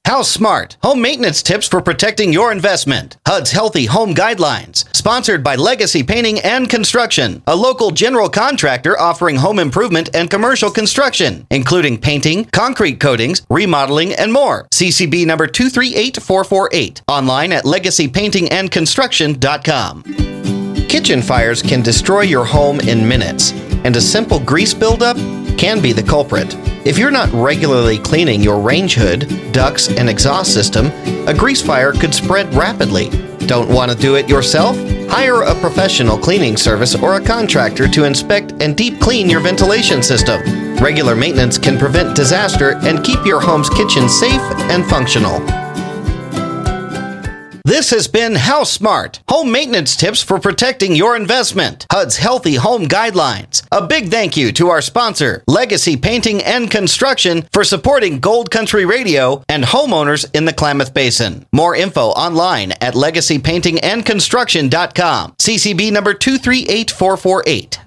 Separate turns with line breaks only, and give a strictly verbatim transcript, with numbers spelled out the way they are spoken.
House Smart, home maintenance tips for protecting your investment. H U D's Healthy Home Guidelines, sponsored by Legacy Painting and Construction, a local general contractor offering home improvement and commercial construction, including painting, concrete coatings, remodeling, and more. C C B number two three eight four four eight. Online at legacy painting and construction dot com. Kitchen fires can destroy your home in minutes, and a simple grease buildup can be the culprit. If you're not regularly cleaning your range hood, ducts, and exhaust system, a grease fire could spread rapidly. Don't want to do it yourself? Hire a professional cleaning service or a contractor to inspect and deep clean your ventilation system. Regular maintenance can prevent disaster and keep your home's kitchen safe and functional. This has been House Smart, home maintenance tips for protecting your investment. H U D's Healthy Home Guidelines. A big thank you to our sponsor, Legacy Painting and Construction, for supporting Gold Country Radio and homeowners in the Klamath Basin. More info online at legacy painting and construction dot com. C C B number two three eight four four eight.